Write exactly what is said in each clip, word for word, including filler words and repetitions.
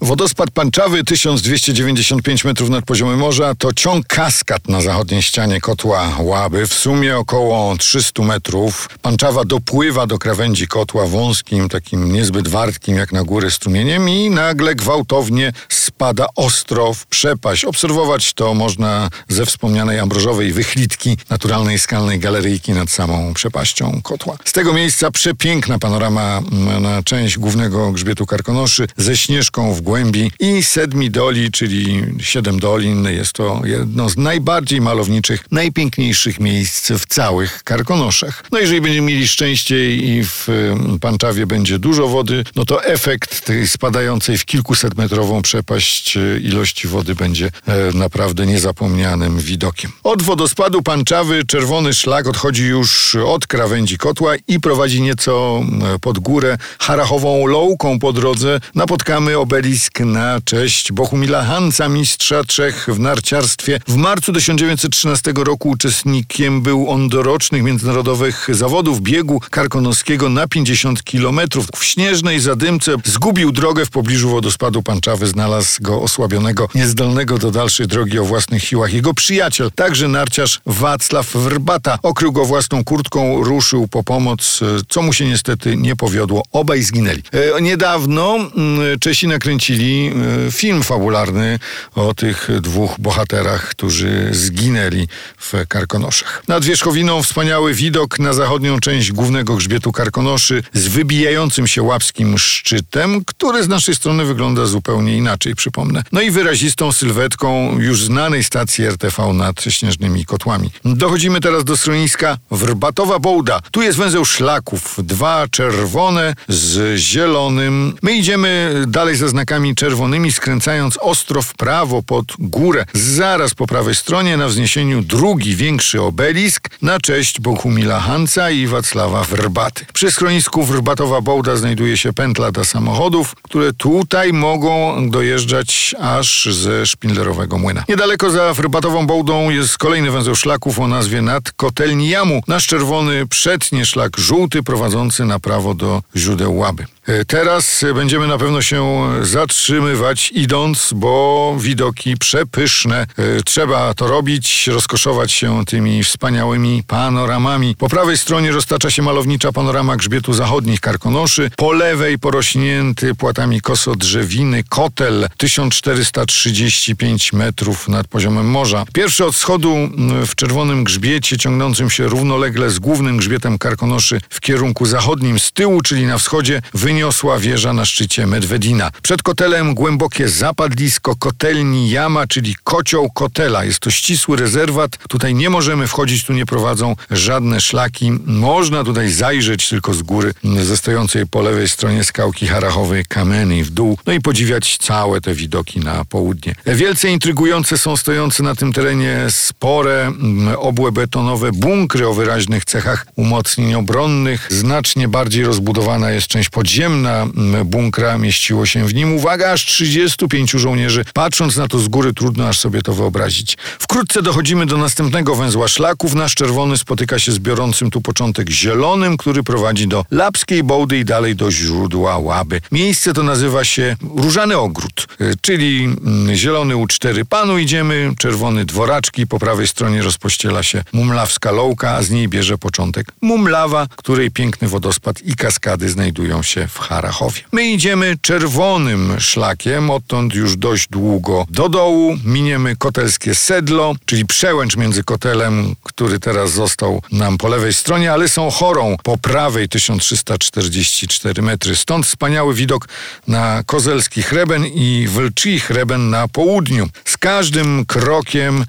Wodospad Panczawy, tysiąc dwieście dziewięćdziesiąt pięć metrów nad poziomem morza, to ciąg kaskad na zachodniej ścianie kotła Łaby, w sumie około trzysta metrów. Panczawa dopływa do krawędzi kotła wąskim, takim niezbyt wartkim jak na górę strumieniem i nagle gwałtownie spada ostro w przepaść. Obserwować to można ze wspomnianej Ambrożowej wychlitki, naturalnej skalnej galeryjki nad samą przepaścią kotła. Z tego miejsca przepiękna panorama na część głównego grzbietu Karkonoszy ze Śnieżką w głębi i Sedmi Doli, czyli siedem dolin. Jest to jedno z najbardziej malowniczych, najpiękniejszych miejsc w całych Karkonoszach. No jeżeli będziemy mieli szczęście i w Panczawie będzie dużo wody, no to efekt tej spadającej w kilkusetmetrową przepaść ilości wody będzie naprawdę niezapomnianym widokiem. Od wodospadu Panczawy czerwony szlak odchodzi już od krawędzi kotła i prowadzi nieco pod górę Harachową Louką. Po drodze napotkamy obelisk na cześć Bohumila Hanca, mistrza Czech w narciarstwie. W marcu tysiąc dziewięćset trzynastego roku uczestnikiem był on dorocznych międzynarodowych zawodów biegu karkonoskiego na pięćdziesiąt kilometrów. W śnieżnej zadymce zgubił drogę w pobliżu wodospadu Panczawy. Znalazł go osłabionego, niezdolnego do dalszej drogi o własnych siłach. Jego przyjaciel, także narciarz Wacław Wrbata, okrył go własną kurtką, ruszył po pomoc, co mu się niestety nie powiodło. Obaj zginęli. E, niedawno e, Czesi nakręcili e, film fabularny o tych dwóch bohaterach, którzy zginęli w Karkonoszach. Nad wierzchowiną wspaniały widok na zachodnią część głównego grzbietu Karkonoszy z wybijającym się łapskim szczytem, który z naszej strony wygląda zupełnie inaczej, przypomnę. No i wyrazistą sylwetką już znanej stacji R T V nad śnieżnymi kotłami. Dochodzimy teraz do schroniska Wrbatowa Bołda. Tu jest węzeł szlaków, dwa czerwone z zielonym. My idziemy dalej ze znakami czerwonymi, skręcając ostro w prawo pod górę. Zaraz po prawej stronie na wzniesieniu drugi większy obelisk na cześć Bohumila Hanca i Wacława Wrbaty. Przy schronisku Wrbatowa Bołda znajduje się pętla dla samochodów, które tutaj mogą dojeżdżać aż ze Szpindlerowego Młyna. Niedaleko za Wrbatową Bołdą jest kolejny węzeł szlaków o nazwie Nad Kotelni Jamu. Nasz czerwony przetnie szlak żółty prowadzący na prawo do źródeł Łaby. Teraz będziemy na pewno się zatrzymywać idąc, bo widoki przepyszne. Trzeba to robić, rozkoszować się tymi wspaniałymi panoramami. Po prawej stronie roztacza się malownicza panorama grzbietu zachodnich Karkonoszy. Po lewej porośnięty płatami kosodrzewiny kotel tysiąc czterysta trzydzieści pięć metrów nad poziomem morza. Pierwszy od schodu w czerwonym grzbiecie ciągnącym się równolegle z głównym grzbietem Karkonoszy w kierunku zachodnim z tyłu, czyli na wschodzie, wyniosła wieża na szczycie Medwedina. Przed kotelem głębokie zapadlisko kotelni Jama, czyli kocioł kotela. Jest to ścisły rezerwat. Tutaj nie możemy wchodzić, tu nie prowadzą żadne szlaki. Można tutaj zajrzeć tylko z góry ze stojącej po lewej stronie skałki Harachowej Kameny w dół, no i podziwiać całe te widoki na południe. Wielce intrygujące są stojące na tym terenie spore, obłe betonowe bunkry o wyraźnych cechach umocnień obronnych. Znacznie bardziej rozbudowana jest część podziemna bunkra, mieściło się w nim, uwaga, aż trzydziestu pięciu żołnierzy. Patrząc na to z góry, trudno aż sobie to wyobrazić. Wkrótce dochodzimy do następnego węzła szlaków. Nasz czerwony spotyka się z biorącym tu początek zielonym, który prowadzi do Lapskiej Bołdy i dalej do źródła Łaby. Miejsce to nazywa się Różany Ogród, czyli zielony U cztery panu idziemy, czerwony Dworaczki, po prawej stronie rozpościela się Mumlawska Louka, a z niej bierze początek Mumlawa, której piękny wodospad i kaskady znajdują się w Harachowie. My idziemy czerwonym szlakiem, odtąd już dość długo do dołu. Miniemy Kotelskie Sedlo, czyli przełęcz między kotelem, który teraz został nam po lewej stronie, ale są chorą po prawej tysiąc trzysta czterdzieści cztery metry. Stąd wspaniały widok na Kozelski Chreben i Wlczyj Chreben na południu. Z każdym krokiem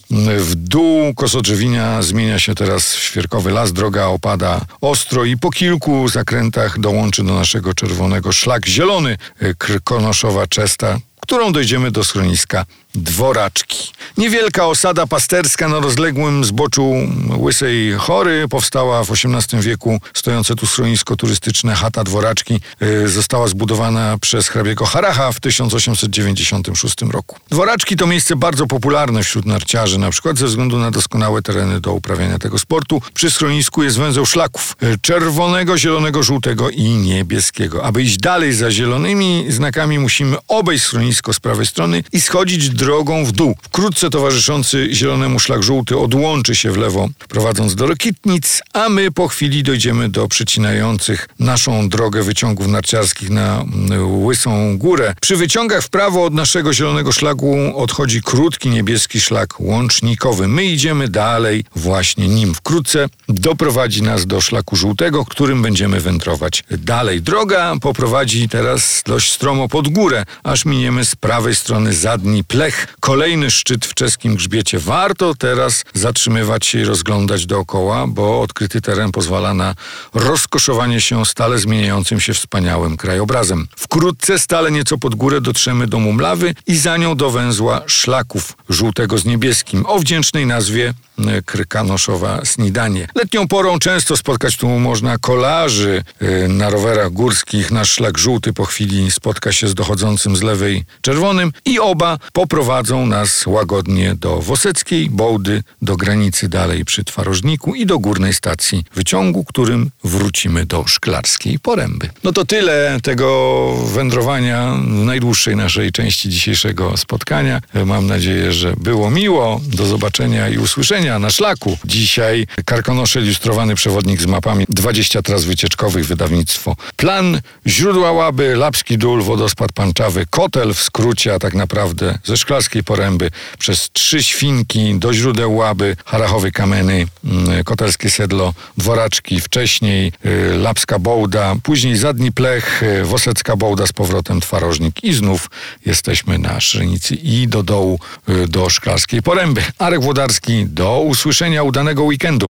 w dół kosodrzewinia zmienia się teraz w świerkowy las, droga opada ostro i po kilku zakrętach dołączy do naszego czerwonego szlak zielony Krkonoszowa Czesta, którą dojdziemy do schroniska Dworaczki. Niewielka osada pasterska na rozległym zboczu Łysej Chory powstała w osiemnastym wieku. Stojące tu schronisko turystyczne Chata Dworaczki y, została zbudowana przez hrabiego Haracha w tysiąc osiemset dziewięćdziesiątym szóstym roku. Dworaczki to miejsce bardzo popularne wśród narciarzy, na przykład ze względu na doskonałe tereny do uprawiania tego sportu. Przy schronisku jest węzeł szlaków y, czerwonego, zielonego, żółtego i niebieskiego. Aby iść dalej za zielonymi znakami, musimy obejść schronisko z prawej strony i schodzić drogą w dół. Wkrótce towarzyszący zielonemu szlak żółty odłączy się w lewo, prowadząc do Rokitnic, a my po chwili dojdziemy do przecinających naszą drogę wyciągów narciarskich na Łysą Górę. Przy wyciągach w prawo od naszego zielonego szlaku odchodzi krótki niebieski szlak łącznikowy. My idziemy dalej właśnie nim. Wkrótce doprowadzi nas do szlaku żółtego, którym będziemy wędrować dalej. Droga poprowadzi teraz dość stromo pod górę, aż miniemy z prawej strony Zadni Plech, kolejny szczyt w czeskim grzbiecie. Warto teraz zatrzymywać się i rozglądać dookoła, bo odkryty teren pozwala na rozkoszowanie się stale zmieniającym się wspaniałym krajobrazem. Wkrótce, stale nieco pod górę, dotrzemy do Mumlawy i za nią do węzła szlaków żółtego z niebieskim o wdzięcznej nazwie Krykanoszowa Snidanie. Letnią porą często spotkać tu można kolarzy na rowerach górskich. Nasz szlak żółty po chwili spotka się z dochodzącym z lewej czerwonym i oba poprowadzą nas łagodnie do Woseckiej Bołdy, do granicy dalej przy Twarożniku i do górnej stacji wyciągu, którym wrócimy do Szklarskiej Poręby. No to tyle tego wędrowania w najdłuższej naszej części dzisiejszego spotkania. Mam nadzieję, że było miło. Do zobaczenia i usłyszenia na szlaku. Dzisiaj Karkonosze, ilustrowany przewodnik z mapami, dwadzieścia tras wycieczkowych, wydawnictwo Plan, źródła Łaby, Lapski Dól, wodospad Panczawy, Kotel w skrócie, a tak naprawdę ze Szklarskiej Poręby przez Trzy Świnki do źródeł Łaby, Harachowy Kameny, Kotelskie Sedlo, Dworaczki, wcześniej Lapska Bołda, później Zadni Plech, Wosecka Bołda, z powrotem Twarożnik i znów jesteśmy na Szrenicy i do dołu do Szklarskiej Poręby. Arek Włodarski, do usłyszenia, udanego weekendu.